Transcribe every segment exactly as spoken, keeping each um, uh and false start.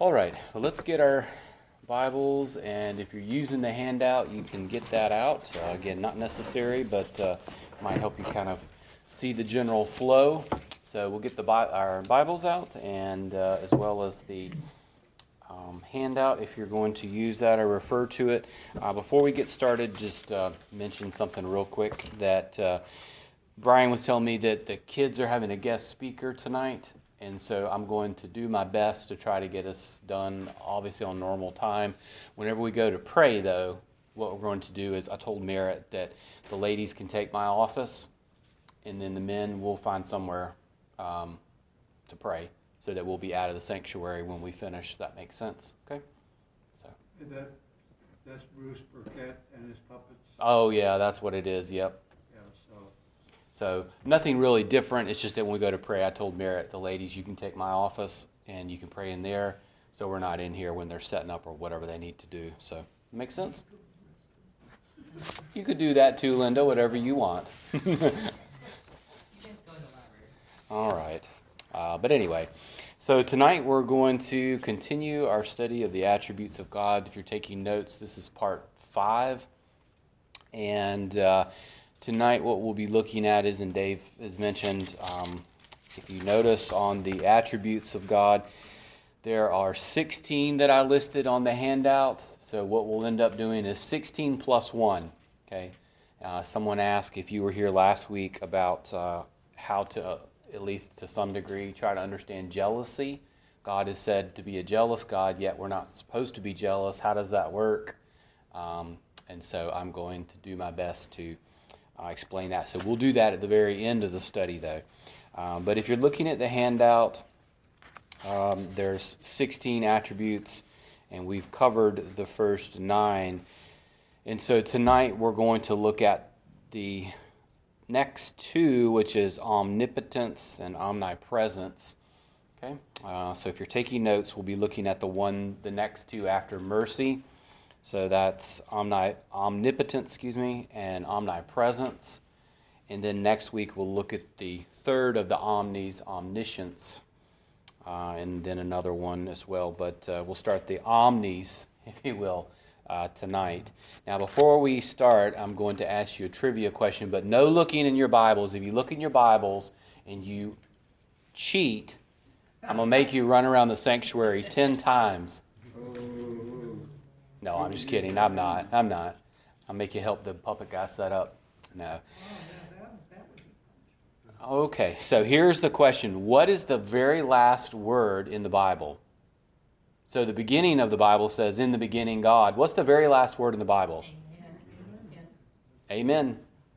All right, well, let's get our Bibles, and if you're using the handout, you can get that out. Uh, again, not necessary, but uh, might help you kind of see the general flow. So we'll get the Bi- our Bibles out, and uh, as well as the um, handout, if you're going to use that or refer to it. Uh, before we get started, just uh, mention something real quick that uh, Brian was telling me that the kids are having a guest speaker tonight. And so I'm going to do my best to try to get us done, obviously, on normal time. Whenever we go to pray, though, what we're going to do is I told Merritt that the ladies can take my office, and then the men will find somewhere um, to pray so that we'll be out of the sanctuary when we finish. That makes sense? Okay? So. That, that's Bruce Burkett and his puppets? Oh, yeah, that's what it is. Yep. So nothing really different. It's just that when we go to pray, I told Merritt, the ladies, you can take my office and you can pray in there, so we're not in here when they're setting up or whatever they need to do. So, make sense? You could do that too, Linda, whatever you want. All right. Uh, but anyway, so tonight we're going to continue our study of the attributes of God. If you're taking notes, this is part five. And uh, tonight what we'll be looking at is, and Dave has mentioned, um, if you notice on the attributes of God, there are sixteen that I listed on the handout. So what we'll end up doing is sixteen plus one. Okay. Uh, someone asked if you were here last week about uh, how to, uh, at least to some degree, try to understand jealousy. God is said to be a jealous God, yet we're not supposed to be jealous. How does that work? Um, and so I'm going to do my best to Uh, explain that. So we'll do that at the very end of the study, though. Um, but if you're looking at the handout, um, there's sixteen attributes, and we've covered the first nine. And so tonight we're going to look at the next two, which is omnipotence and omnipresence. Okay. Uh, so if you're taking notes, we'll be looking at the one, the next two after mercy. So that's omni, omnipotence, excuse me, and omnipresence. And then next week we'll look at the third of the omnis, omniscience, uh, and then another one as well. But uh, we'll start the omnis, if you will, uh, tonight. Now, before we start, I'm going to ask you a trivia question, but no looking in your Bibles. If you look in your Bibles and you cheat, I'm going to make you run around the sanctuary ten times. No, I'm just kidding. I'm not. I'm not. I'll make you help the puppet guy set up. No. Okay, so here's the question. What is the very last word in the Bible? So the beginning of the Bible says, in the beginning, God. What's the very last word in the Bible? Amen. Amen.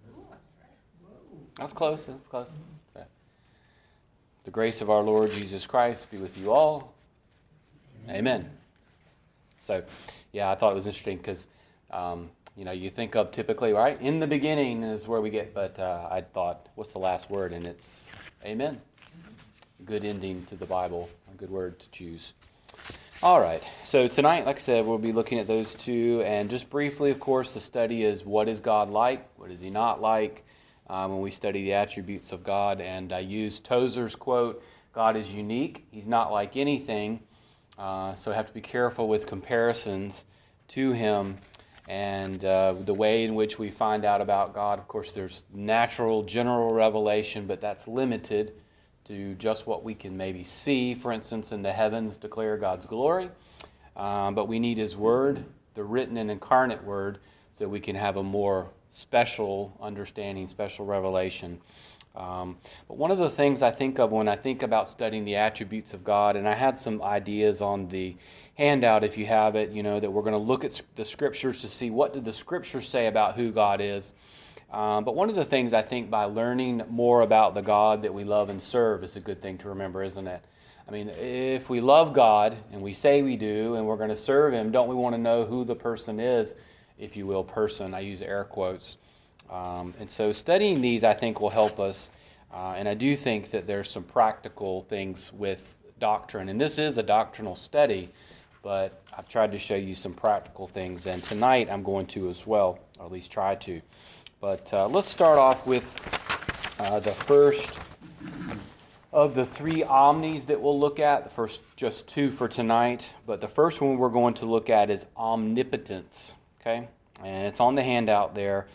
That's close. That's close. Okay. The grace of our Lord Jesus Christ be with you all. Amen. So, yeah, I thought it was interesting because, um, you know, you think of typically, right, in the beginning is where we get, but uh, I thought, what's the last word? And it's amen. Good ending to the Bible, a good word to choose. All right, so tonight, like I said, we'll be looking at those two. And just briefly, of course, the study is what is God like? What is he not like? Um, when we study the attributes of God. And I used Tozer's quote, God is unique. He's not like anything. Uh, so I have to be careful with comparisons to him, and uh, the way in which we find out about God. Of course, there's natural, general revelation, but that's limited to just what we can maybe see. For instance, in the heavens declare God's glory, um, but we need his word, the written and incarnate word, so we can have a more special understanding, special revelation. Um, but one of the things I think of when I think about studying the attributes of God, and I had some ideas on the handout if you have it, you know, that we're going to look at the scriptures to see what did the scriptures say about who God is. Um, but one of the things I think by learning more about the God that we love and serve is a good thing to remember, isn't it? I mean, if we love God and we say we do and we're going to serve him, don't we want to know who the person is, if you will, person? I use air quotes. Um, and so studying these, I think, will help us. Uh, and I do think that there's some practical things with doctrine. And this is a doctrinal study, but I've tried to show you some practical things. And tonight I'm going to as well, or at least try to. But uh, let's start off with uh, the first of the three omnis that we'll look at. The first, just two for tonight, but the first one we're going to look at is omnipotence, okay? And it's on the handout there.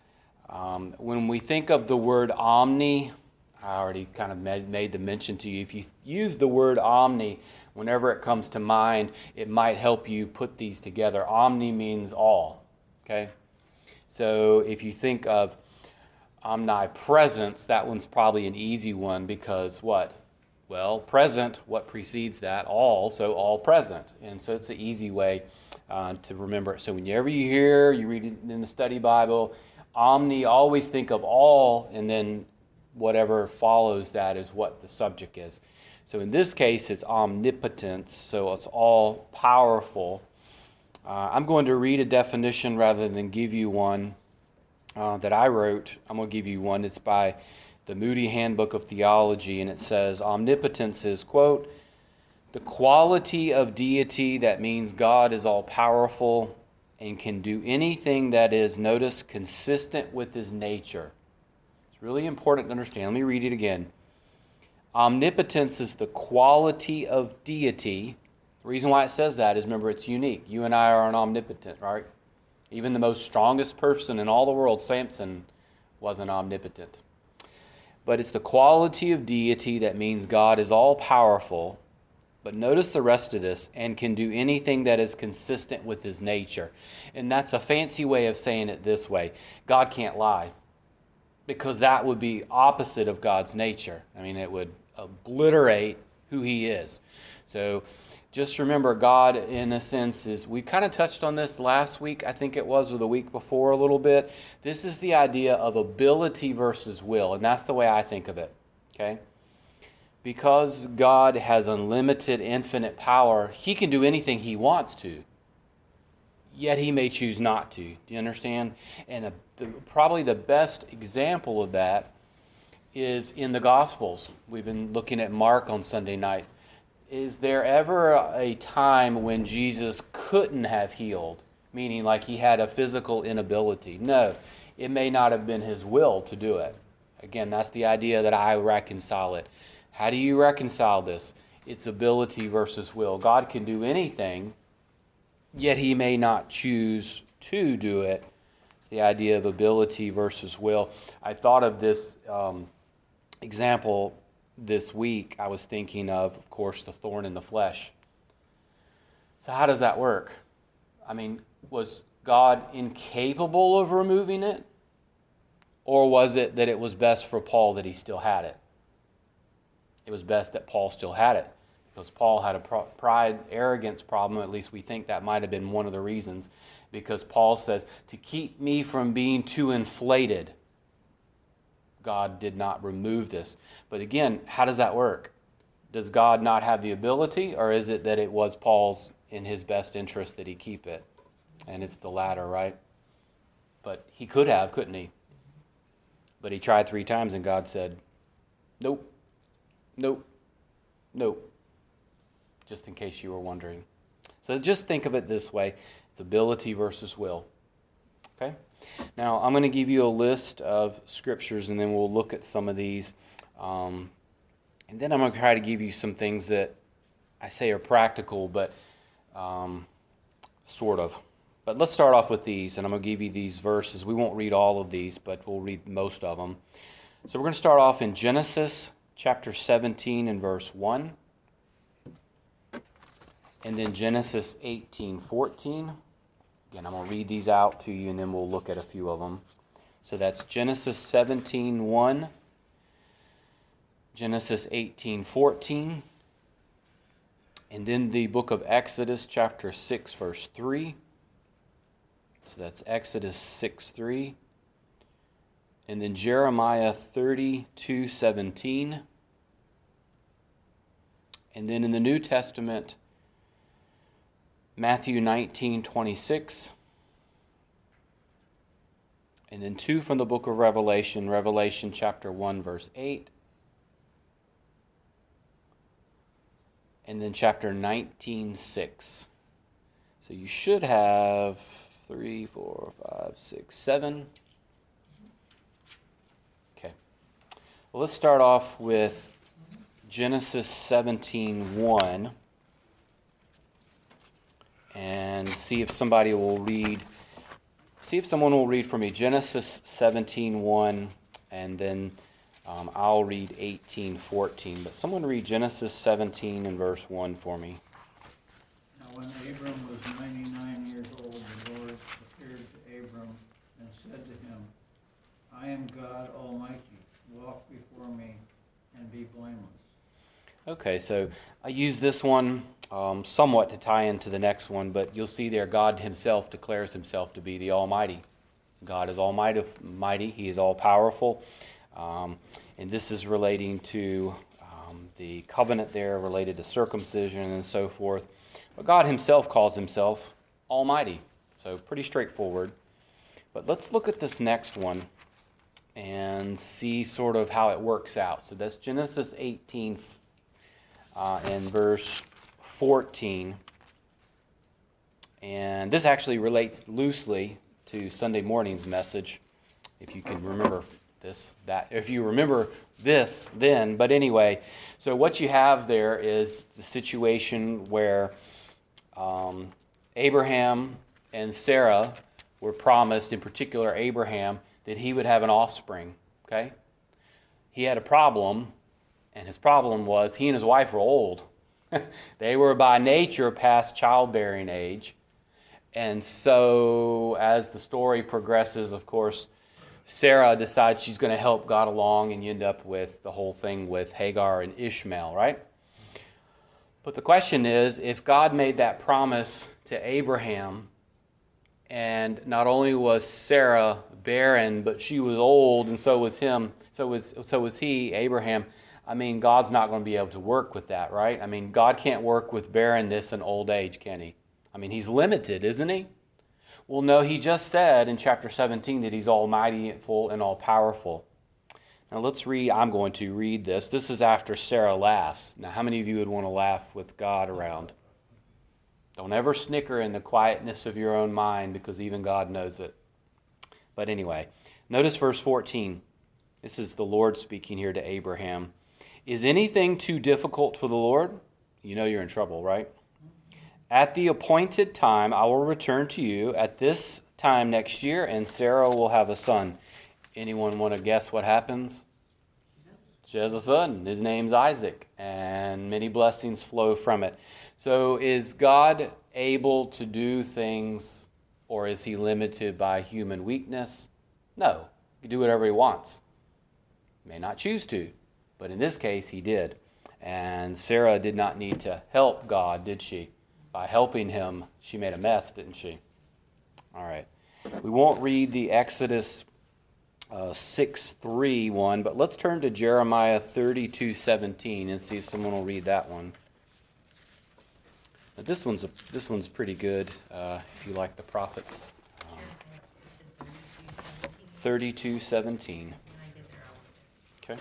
Um, when we think of the word omni, I already kind of made, made the mention to you. If you use the word omni, whenever it comes to mind, it might help you put these together. Omni means all, okay? So if you think of omnipresence, that one's probably an easy one because what? Well, present, what precedes that? All, so all present. And so it's an easy way uh, to remember it. So whenever you hear, you read it in the study Bible, omni, always think of all, and then whatever follows that is what the subject is. So in this case, it's omnipotence, so it's all powerful. Uh, I'm going to read a definition rather than give you one uh, that I wrote. I'm going to give you one. It's by the Moody Handbook of Theology, and it says, omnipotence is, quote, the quality of deity that means God is all powerful and can do anything that is, notice, consistent with his nature. It's really important to understand. Let me read it again. Omnipotence is the quality of deity. The reason why it says that is, remember, it's unique. You and I are an omnipotent, right? Even the most strongest person in all the world, Samson, wasn't omnipotent. But it's the quality of deity that means God is all-powerful. But notice the rest of this, and can do anything that is consistent with his nature. And that's a fancy way of saying it this way. God can't lie, because that would be opposite of God's nature. I mean, it would obliterate who he is. So just remember, God, in a sense, is, we kind of touched on this last week, I think it was, or the week before a little bit. This is the idea of ability versus will, and that's the way I think of it, okay? Because God has unlimited, infinite power, he can do anything he wants to, yet he may choose not to. Do you understand? And a, the, probably the best example of that is in the Gospels. We've been looking at Mark on Sunday nights. Is there ever a time when Jesus couldn't have healed, meaning like he had a physical inability? No, it may not have been his will to do it. Again, that's the idea that I reconcile it. How do you reconcile this? It's ability versus will. God can do anything, yet he may not choose to do it. It's the idea of ability versus will. I thought of this um, example this week. I was thinking of, of course, the thorn in the flesh. So how does that work? I mean, was God incapable of removing it? Or was it that it was best for Paul that he still had it? It was best that Paul still had it, because Paul had a pride, arrogance problem. At least we think that might have been one of the reasons, because Paul says, to keep me from being too inflated, God did not remove this. But again, how does that work? Does God not have the ability, or is it that it was Paul's in his best interest that he keep it? And it's the latter, right? But he could have, couldn't he? But he tried three times and God said, nope, nope, nope. Just in case you were wondering. So just think of it this way. It's ability versus will. Okay? Now, I'm going to give you a list of scriptures, and then we'll look at some of these. Um, and then I'm going to try to give you some things that I say are practical, but um, sort of. But let's start off with these, and I'm going to give you these verses. We won't read all of these, but we'll read most of them. So we're going to start off in Genesis chapter seventeen and verse one. And then Genesis eighteen fourteen. Again, I'm going to read these out to you, and then we'll look at a few of them. So that's Genesis seventeen one, Genesis eighteen fourteen, and then the book of Exodus, chapter six, verse three. So that's Exodus six three. And then Jeremiah thirty-two seventeen. And then in the New Testament, Matthew nineteen twenty-six, and then two from the book of Revelation, Revelation chapter one, verse eight, and then chapter nineteen six. So you should have three, four, five, six, seven. Okay. Well, let's start off with Genesis seventeen one and see if somebody will read, see if someone will read for me Genesis seventeen one, and then um, I'll read eighteen fourteen. But someone read Genesis seventeen and verse one for me. Now when Abram was ninety-nine years old, the Lord appeared to Abram and said to him, I am God Almighty. Walk before me and be blameless. Okay, so I use this one um, somewhat to tie into the next one, but you'll see there God himself declares himself to be the Almighty. God is almighty, mighty. He is all-powerful. Um, and this is relating to um, the covenant there related to circumcision and so forth. But God himself calls himself Almighty. So pretty straightforward. But let's look at this next one and see sort of how it works out. So that's Genesis eighteen uh, and verse fourteen. And this actually relates loosely to Sunday morning's message, if you can remember this, that, if you remember this then. But anyway, so what you have there is the situation where um, Abraham and Sarah were promised, in particular Abraham, that he would have an offspring, okay? He had a problem, and his problem was he and his wife were old. They were by nature past childbearing age. And so as the story progresses, of course, Sarah decides she's going to help God along, and you end up with the whole thing with Hagar and Ishmael, right? But the question is, if God made that promise to Abraham, and not only was Sarah barren, but she was old, and so was him, so was so was he, Abraham. I mean, God's not going to be able to work with that, right? I mean, God can't work with barrenness and old age, can he? I mean, he's limited, isn't he? Well, no, he just said in chapter seventeen that he's almighty, full, and all-powerful. Now let's read, I'm going to read this. This is after Sarah laughs. Now, how many of you would want to laugh with God around? Don't ever snicker in the quietness of your own mind, because even God knows it. But anyway, notice verse fourteen. This is the Lord speaking here to Abraham. Is anything too difficult for the Lord? You know you're in trouble, right? At the appointed time, I will return to you at this time next year, and Sarah will have a son. Anyone want to guess what happens? She has a son. His name's Isaac, and many blessings flow from it. So is God able to do things, or is he limited by human weakness? No. He can do whatever he wants. He may not choose to, but in this case, he did. And Sarah did not need to help God, did she? By helping him, she made a mess, didn't she? All right. We won't read the Exodus uh, six three one, but let's turn to Jeremiah thirty-two seventeen and see if someone will read that one. Now, this one's a, this one's pretty good uh, if you like the prophets. Um, thirty-two seventeen. Okay.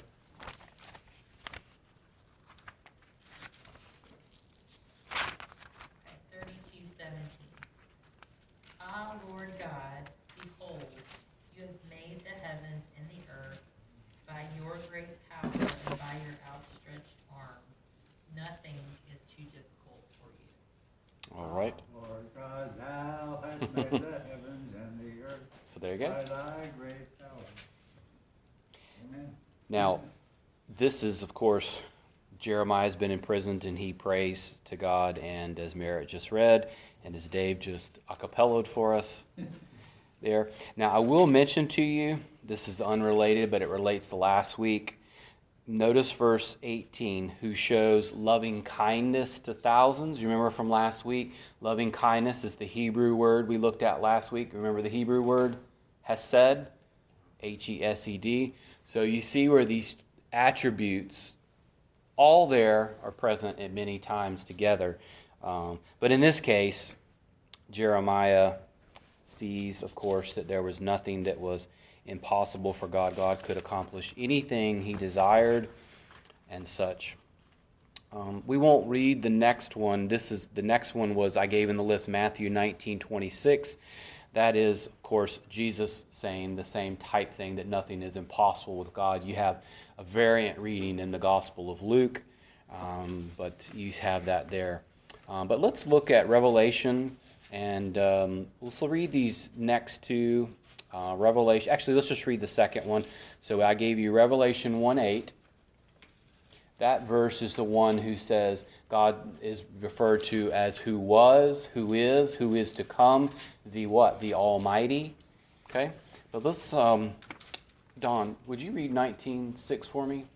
thirty-two seventeen. Ah, Lord God, behold, you have made the heavens and the earth by your great power and by your outstretched arm. Nothing is too difficult for you. All right. Lord God, thou hast made the heavens and the earth So there you go. by thy great power. Amen. Now, this is, of course, Jeremiah's been imprisoned, and he prays to God, and as Merritt just read, and as Dave just a cappellaed for us there. Now, I will mention to you, this is unrelated, but it relates to last week. Notice verse eighteen, who shows loving kindness to thousands. You remember from last week? Loving kindness is the Hebrew word we looked at last week. Remember the Hebrew word? Hesed, H E S E D. So you see where these attributes, all there, are present at many times together. Um, but in this case, Jeremiah sees, of course, that there was nothing that was impossible for God. God could accomplish anything he desired and such. Um, we won't read the next one. This is the next one was I gave in the list Matthew nineteen twenty-six. That is, of course, Jesus saying the same type thing, that nothing is impossible with God. You have a variant reading in the Gospel of Luke, Um, but you have that there. Um, but let's look at Revelation, and um, let's read these next two. Uh, Revelation. Actually, let's just read the second one. So I gave you Revelation one eight. That verse is the one who says God is referred to as who was, who is, who is to come, the what? The Almighty. Okay? But let's, um, Don, would you read nineteen six for me?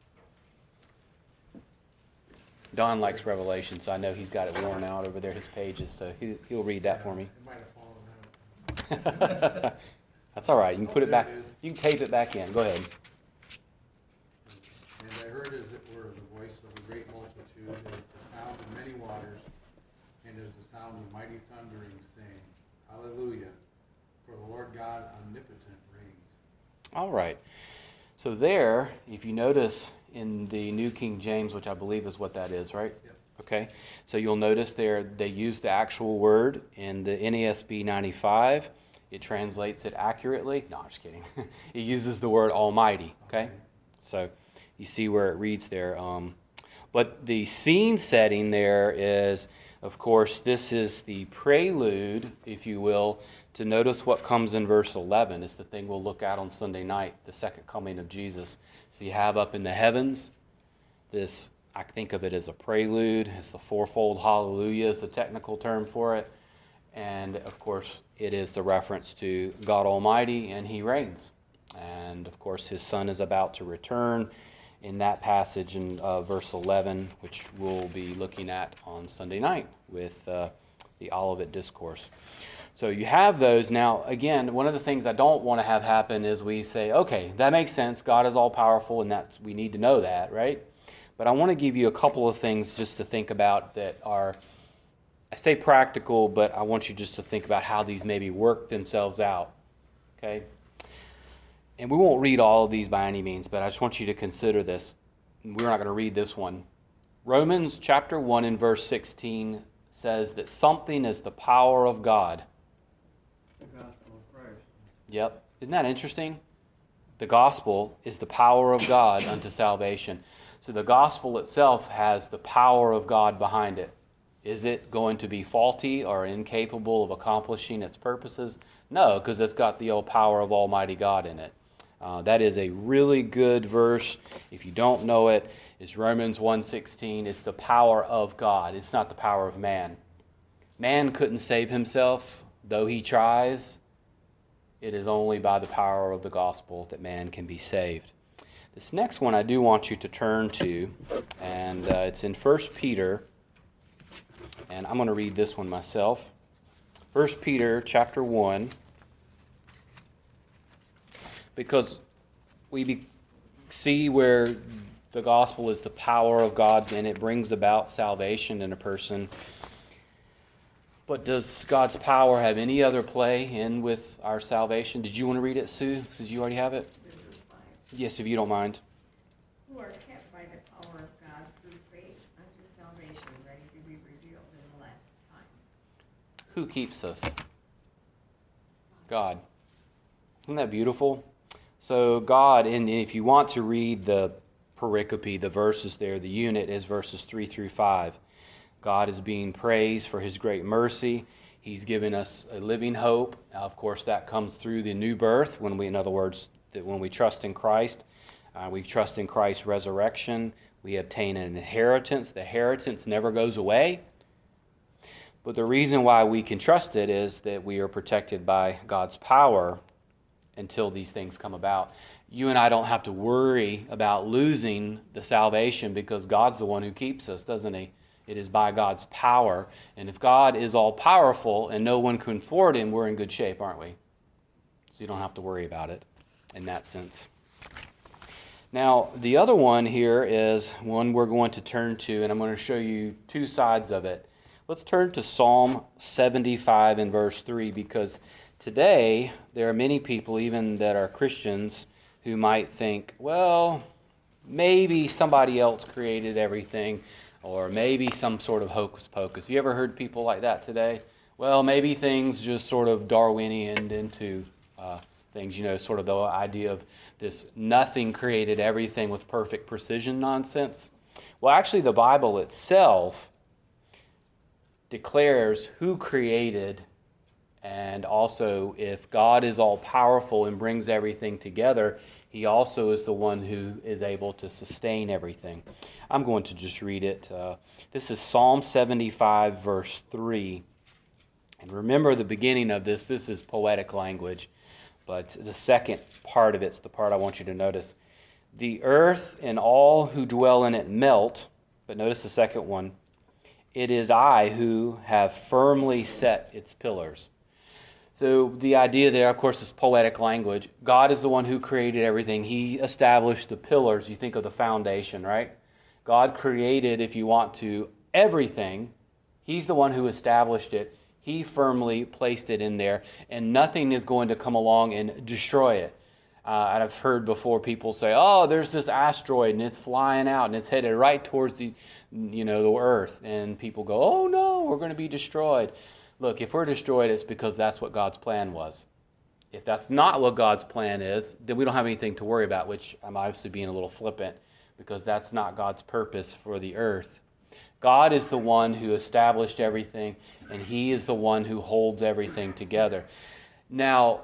Don likes Revelation, so I know he's got it worn out over there, his pages, so he, he'll read that for me. It might have fallen out. That's all right. You can put Oh, it back. there it is. You can tape it back in. Go ahead. And I heard as it were the voice of a great multitude, as the sound of many waters, and as the sound of mighty thundering, saying, Hallelujah, for the Lord God omnipotent reigns. All right. So there, if you notice in the New King James, which I believe is what that is, right? Yep. Okay. So you'll notice there they use the actual word in the N A S B ninety-five. It translates it accurately. No, I'm just kidding. It uses the word Almighty. Okay. So you see where it reads there. Um, but the scene setting there is, of course, this is the prelude, if you will, to notice what comes in verse eleven. It's the thing we'll look at on Sunday night, the second coming of Jesus. So you have up in the heavens this, I think of it as a prelude. It's the fourfold hallelujah is the technical term for it. And, of course, it is the reference to God Almighty, and He reigns. And, of course, His Son is about to return in that passage in uh, verse eleven, which we'll be looking at on Sunday night with uh, the Olivet Discourse. So you have those. Now, again, one of the things I don't want to have happen is we say, okay, that makes sense. God is all-powerful, and that's, we need to know that, right? But I want to give you a couple of things just to think about that are, I say practical, but I want you just to think about how these maybe work themselves out, okay? And we won't read all of these by any means, but I just want you to consider this. We're not going to read this one. Romans chapter one and verse sixteen says that something is the power of God. The gospel of Christ. Yep. Isn't that interesting? The gospel is the power of God unto salvation. So the gospel itself has the power of God behind it. Is it going to be faulty or incapable of accomplishing its purposes? No, because it's got the old power of Almighty God in it. Uh, that is a really good verse. If you don't know it, it's Romans one sixteen. It's the power of God. It's not the power of man. Man couldn't save himself, though he tries. It is only by the power of the gospel that man can be saved. This next one I do want you to turn to, and uh, it's in First Peter. And I'm going to read this one myself. First Peter chapter one. Because we be, see where the gospel is the power of God and it brings about salvation in a person. But does God's power have any other play in with our salvation? Did you want to read it, Sue? Did you already have it? Verse five. Yes, if you don't mind. Who are kept by the power of God through faith unto salvation, ready to be revealed in the last time. Who keeps us? God. Isn't that beautiful? So God, and if you want to read the pericope, the verses there, the unit is verses three through five. God is being praised for His great mercy. He's given us a living hope. Now, of course, that comes through the new birth. When we, in other words, that when we trust in Christ, uh, we trust in Christ's resurrection. We obtain an inheritance. The inheritance never goes away. But the reason why we can trust it is that we are protected by God's power until these things come about. You and I don't have to worry about losing the salvation because God's the one who keeps us, doesn't He? It is by God's power. And if God is all-powerful and no one can thwart Him, we're in good shape, aren't we? So you don't have to worry about it in that sense. Now, the other one here is one we're going to turn to, and I'm going to show you two sides of it. Let's turn to Psalm seventy-five and verse three, because today there are many people, even that are Christians, who might think, well, maybe somebody else created everything, or maybe some sort of hocus pocus. You ever heard people like that today? Well, maybe things just sort of Darwinian into uh, things, you know, sort of the idea of this nothing created everything with perfect precision nonsense. Well, actually, the Bible itself declares who created, and also if God is all-powerful and brings everything together, he also is the one who is able to sustain everything. I'm going to just read it. Uh, this is Psalm seventy-five, verse three. And remember the beginning of this. This is poetic language. But the second part of it's the part I want you to notice. The earth and all who dwell in it melt. But notice the second one. It is I who have firmly set its pillars. So the idea there, of course, is poetic language. God is the one who created everything. He established the pillars. You think of the foundation, right? God created, if you want to, everything. He's the one who established it. He firmly placed it in there, and nothing is going to come along and destroy it. Uh, and I've heard before people say, "Oh, there's this asteroid, and it's flying out, and it's headed right towards the, you know, the Earth." And people go, "Oh no, we're going to be destroyed." Look, if we're destroyed, it's because that's what God's plan was. If that's not what God's plan is, then we don't have anything to worry about. Which I'm obviously being a little flippant, because that's not God's purpose for the earth. God is the one who established everything, and He is the one who holds everything together. Now,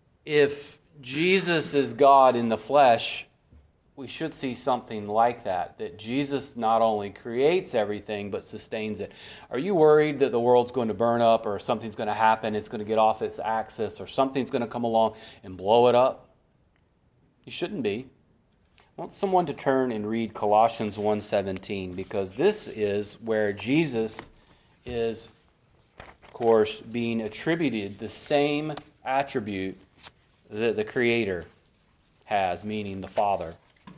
if Jesus is God in the flesh, we should see something like that, that Jesus not only creates everything, but sustains it. Are you worried that the world's going to burn up, or something's going to happen, it's going to get off its axis, or something's going to come along and blow it up? You shouldn't be. I want someone to turn and read Colossians one seventeen, because this is where Jesus is, of course, being attributed the same attribute that the Creator has, meaning the Father.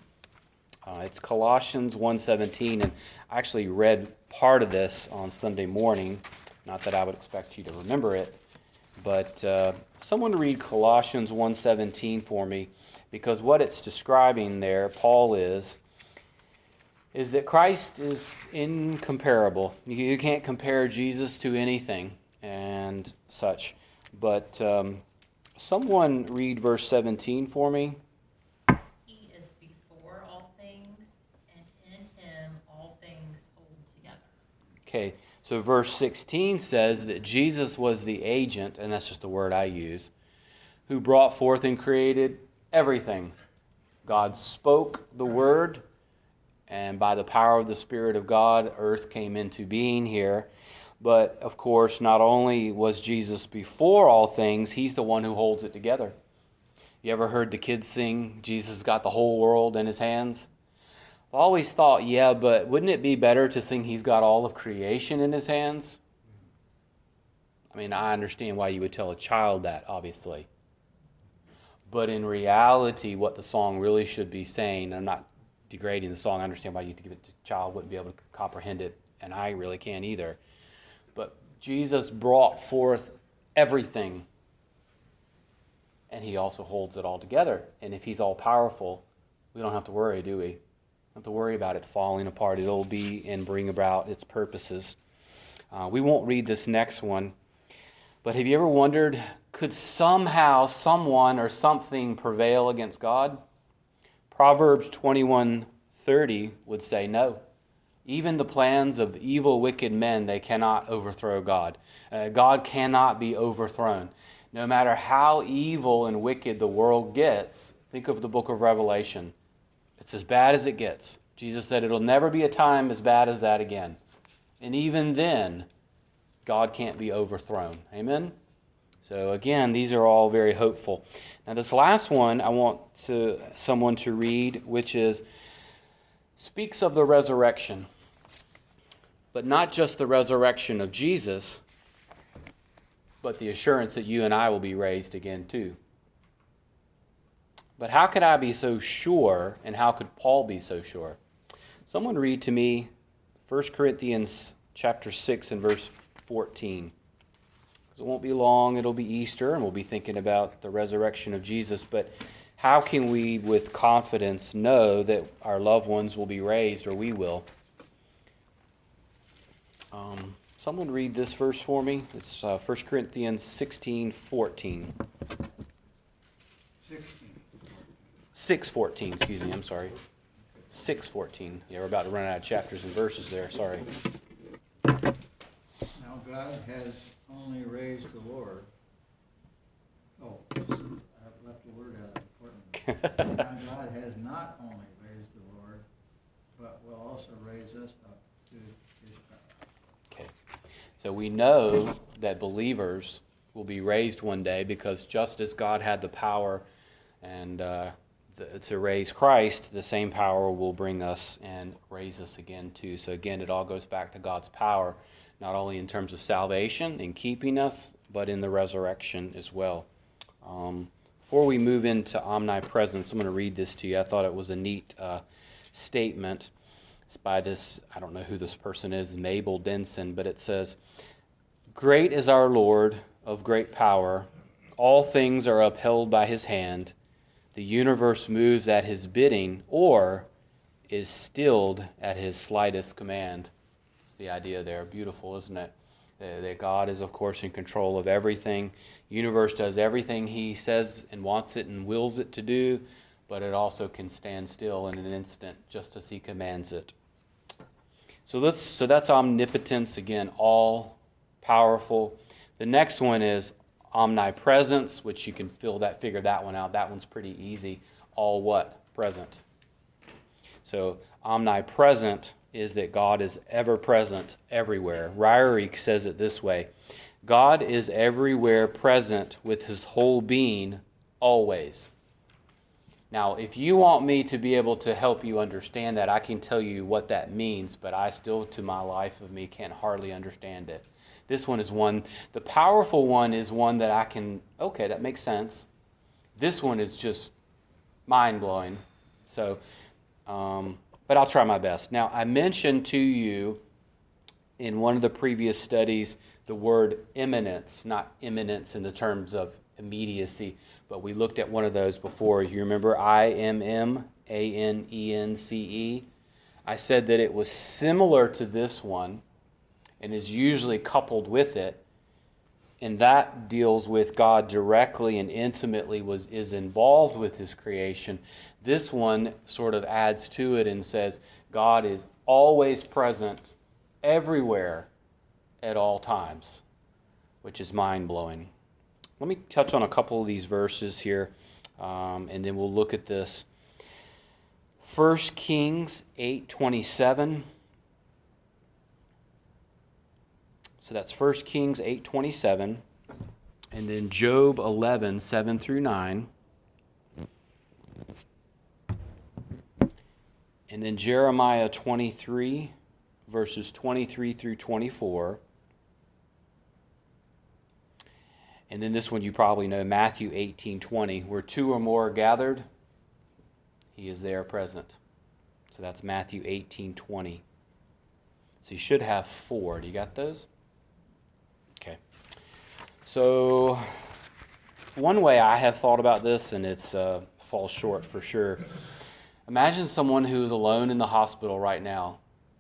Uh, it's Colossians one seventeen, and I actually read part of this on Sunday morning. Not that I would expect you to remember it, but uh, someone read Colossians one seventeen for me, because what it's describing there, Paul is, is that Christ is incomparable. You can't compare Jesus to anything and such. But um, someone read verse seventeen for me. He is before all things, and in him all things hold together. Okay, so verse sixteen says that Jesus was the agent, and that's just the word I use, who brought forth and created everything. God spoke the word, and by the power of the Spirit of God, earth came into being here. But, of course, not only was Jesus before all things, He's the one who holds it together. You ever heard the kids sing, "Jesus got the whole world in His hands"? I've always thought, yeah, but wouldn't it be better to sing He's got all of creation in His hands? I mean, I understand why you would tell a child that, obviously. But in reality, what the song really should be saying, I'm not degrading the song, I understand why you give it to a child, wouldn't be able to comprehend it, and I really can't either. But Jesus brought forth everything, and He also holds it all together. And if He's all-powerful, we don't have to worry, do we? We don't have to worry about it falling apart. It'll be and bring about its purposes. Uh, we won't read this next one, but have you ever wondered, could somehow someone or something prevail against God? Proverbs twenty-one thirty would say no. Even the plans of evil, wicked men, they cannot overthrow God. Uh, God cannot be overthrown. No matter how evil and wicked the world gets, think of the book of Revelation. It's as bad as it gets. Jesus said it'll never be a time as bad as that again. And even then, God can't be overthrown. Amen? So again, these are all very hopeful. Now this last one I want to someone to read, which is speaks of the resurrection. But not just the resurrection of Jesus, but the assurance that you and I will be raised again too. But how could I be so sure, and how could Paul be so sure? Someone read to me First Corinthians chapter six and verse fourteen. Because it won't be long, it'll be Easter, and we'll be thinking about the resurrection of Jesus. But how can we with confidence know that our loved ones will be raised, or we will? Um, someone read this verse for me. It's uh, First Corinthians sixteen fourteen. Sixteen. six fourteen, excuse me, I'm sorry. six fourteen. Yeah, we're about to run out of chapters and verses there. Sorry. Now God has only raised the Lord. Oh, I left a word out important. Now God has not only raised the Lord, but will also raise us up to his power. Okay. So we know that believers will be raised one day, because just as God had the power and uh, the, to raise Christ, the same power will bring us and raise us again too. So again, it all goes back to God's power, not only in terms of salvation and keeping us, but in the resurrection as well. Um, before we move into omnipresence, I'm going to read this to you. I thought it was a neat uh, statement. It's by this, I don't know who this person is, Mabel Denson, but it says, "Great is our Lord, of great power. All things are upheld by his hand. The universe moves at his bidding, or is stilled at his slightest command." It's the idea there. Beautiful, isn't it? That God is, of course, in control of everything. The universe does everything he says and wants it and wills it to do, but it also can stand still in an instant just as he commands it. So let's so that's omnipotence, again, all powerful. The next one is omnipresence, which you can fill that, figure that one out. That one's pretty easy. All what? Present. So omnipresent is that God is ever present everywhere. Ryrie says it this way: God is everywhere present with his whole being always. Now, if you want me to be able to help you understand that, I can tell you what that means, but I still, to my life of me, can't hardly understand it. This one is one, the powerful one is one that I can, okay, that makes sense. This one is just mind-blowing. So, um, but I'll try my best. Now, I mentioned to you in one of the previous studies the word immanence, not imminence in the terms of immediacy, but we looked at one of those before. You remember I M M A N E N C E? I said that it was similar to this one and is usually coupled with it, and that deals with God directly and intimately was is involved with his creation. This one sort of adds to it and says God is always present everywhere at all times, which is mind-blowing. Let me touch on a couple of these verses here, um, and then we'll look at this. First Kings eight twenty-seven. So that's First Kings eight twenty-seven, and then Job eleven, seven through nine. And then Jeremiah twenty-three, verses twenty-three through twenty-four. And then this one you probably know, Matthew eighteen twenty, where two or more are gathered, he is there present. So that's Matthew eighteen twenty. So you should have four. Do you got those? Okay. So one way I have thought about this, and it's uh, falls short for sure. Imagine someone who's alone in the hospital right now.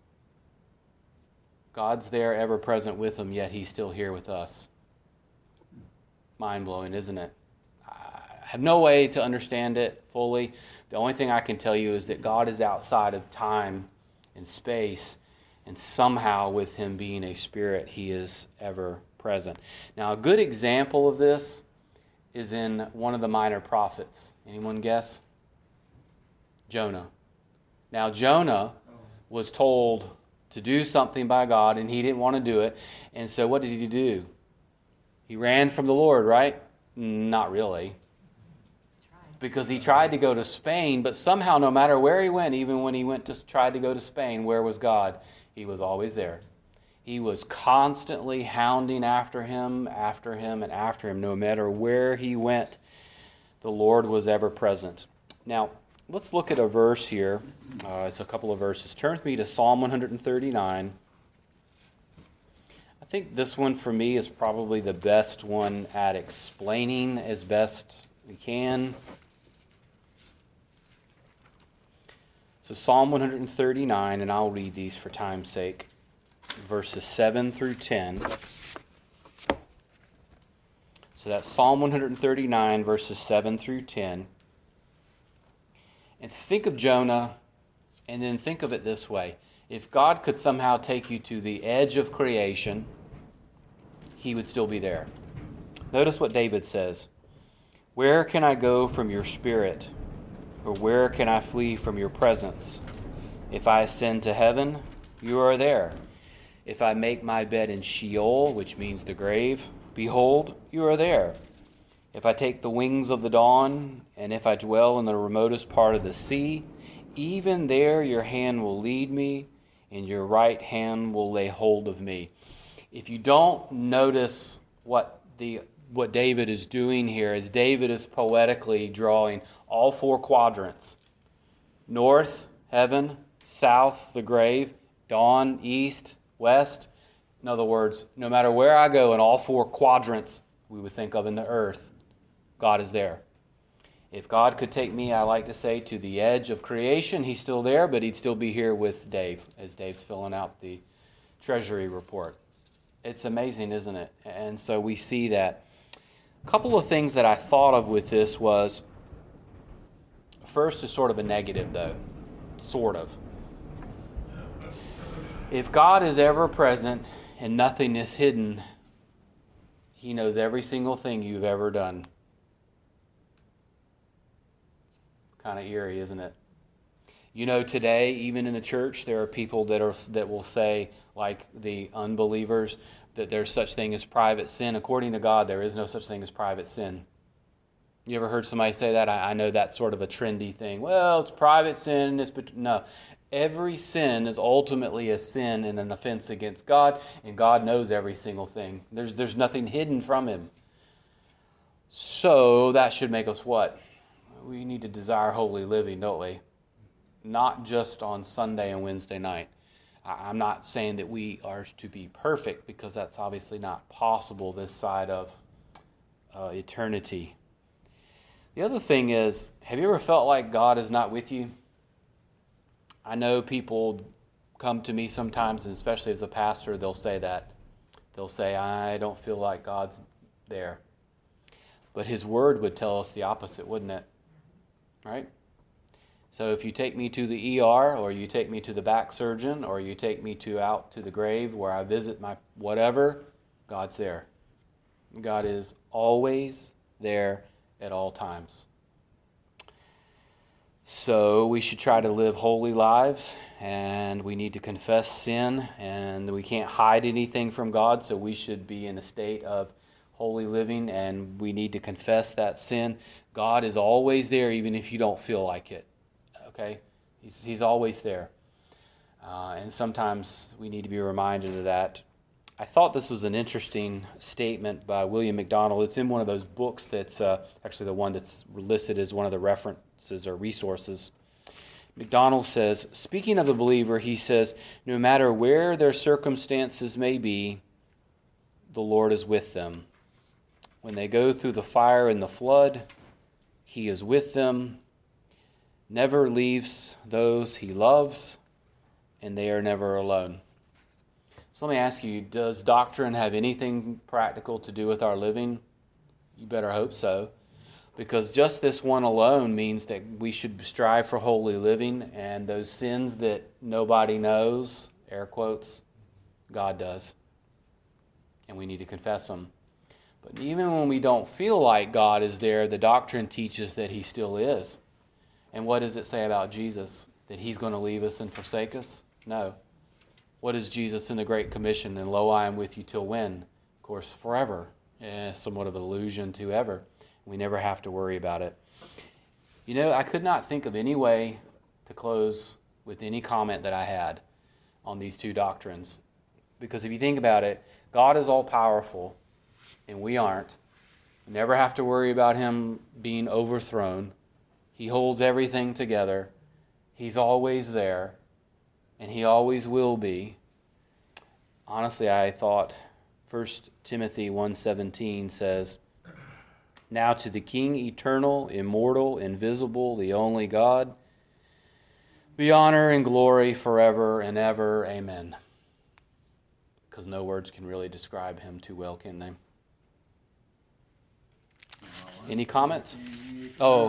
God's there ever present with them, yet he's still here with us. Mind-blowing, isn't it? I have no way to understand it fully. The only thing I can tell you is that God is outside of time and space, and somehow with him being a spirit, he is ever present. Now, a good example of this is in one of the minor prophets. Anyone guess? Jonah. Now, Jonah was told to do something by God, and he didn't want to do it. And so what did he do? He ran from the Lord, right? Not really. Because he tried to go to Spain, but somehow no matter where he went, even when he went to tried to go to Spain, where was God? He was always there. He was constantly hounding after him, after him, and after him. No matter where he went, the Lord was ever present. Now, let's look at a verse here. Uh, it's a couple of verses. Turn with me to Psalm one thirty-nine. I think this one for me is probably the best one at explaining as best we can. So Psalm one thirty-nine, and I'll read these for time's sake, verses seven through ten. So that's Psalm one thirty-nine, verses seven through ten. And think of Jonah And then think of it this way. If God could somehow take you to the edge of creation, he would still be there. Notice what David says. Where can I go from your spirit? Or where can I flee from your presence? If I ascend to heaven, you are there. If I make my bed in Sheol, which means the grave, behold, you are there. If I take the wings of the dawn, and if I dwell in the remotest part of the sea, even there your hand will lead me, and your right hand will lay hold of me. If you don't notice what the what David is doing here, is David is poetically drawing all four quadrants. North, heaven; south, the grave; dawn, east, west. In other words, no matter where I go in all four quadrants we would think of in the earth, God is there. If God could take me, I like to say, to the edge of creation, he's still there, but he'd still be here with Dave as Dave's filling out the treasury report. It's amazing, isn't it? And so we see that. A couple of things that I thought of with this was, first is sort of a negative, though. Sort of. If God is ever present and nothing is hidden, he knows every single thing you've ever done. Kind of eerie, isn't it? You know, today, even in the church, there are people that are that will say, like the unbelievers, that there's such thing as private sin. According to God, there is no such thing as private sin. You ever heard somebody say that? I, I know that's sort of a trendy thing. Well, it's private sin. It's bet-. No. Every sin is ultimately a sin and an offense against God, and God knows every single thing. There's, there's nothing hidden from him. So that should make us what? We need to desire holy living, don't we? Not just on Sunday and Wednesday night. I'm not saying that we are to be perfect, because that's obviously not possible this side of uh, eternity. The other thing is, have you ever felt like God is not with you? I know people come to me sometimes, and especially as a pastor, they'll say that. They'll say, I don't feel like God's there. But his word would tell us the opposite, wouldn't it? Right? So if you take me to the E R, or you take me to the back surgeon, or you take me to out to the grave where I visit my whatever, God's there. God is always there at all times. So we should try to live holy lives, and we need to confess sin, and we can't hide anything from God, so we should be in a state of holy living, and we need to confess that sin. God is always there, even if you don't feel like it. Okay? He's, he's always there. Uh, and sometimes we need to be reminded of that. I thought this was an interesting statement by William MacDonald. It's in one of those books that's uh, actually the one that's listed as one of the references or resources. MacDonald says, speaking of the believer, he says, no matter where their circumstances may be, the Lord is with them. When they go through the fire and the flood, he is with them, never leaves those he loves, and they are never alone. So let me ask you, does doctrine have anything practical to do with our living? You better hope so. Because just this one alone means that we should strive for holy living, and those sins that nobody knows, air quotes, God does. And we need to confess them. But even when we don't feel like God is there, the doctrine teaches that he still is. And what does it say about Jesus? That he's going to leave us and forsake us? No. What is Jesus in the Great Commission? And lo, I am with you till when? Of course, forever. Eh, somewhat of an allusion to ever. We never have to worry about it. You know, I could not think of any way to close with any comment that I had on these two doctrines. Because if you think about it, God is all-powerful, and we aren't. We never have to worry about him being overthrown. He holds everything together. He's always there, and he always will be. Honestly, I thought First Timothy one seventeen says, now to the King, eternal, immortal, invisible, the only God, be honor and glory forever and ever. Amen. Because no words can really describe him too well, can they? Any comments? Oh,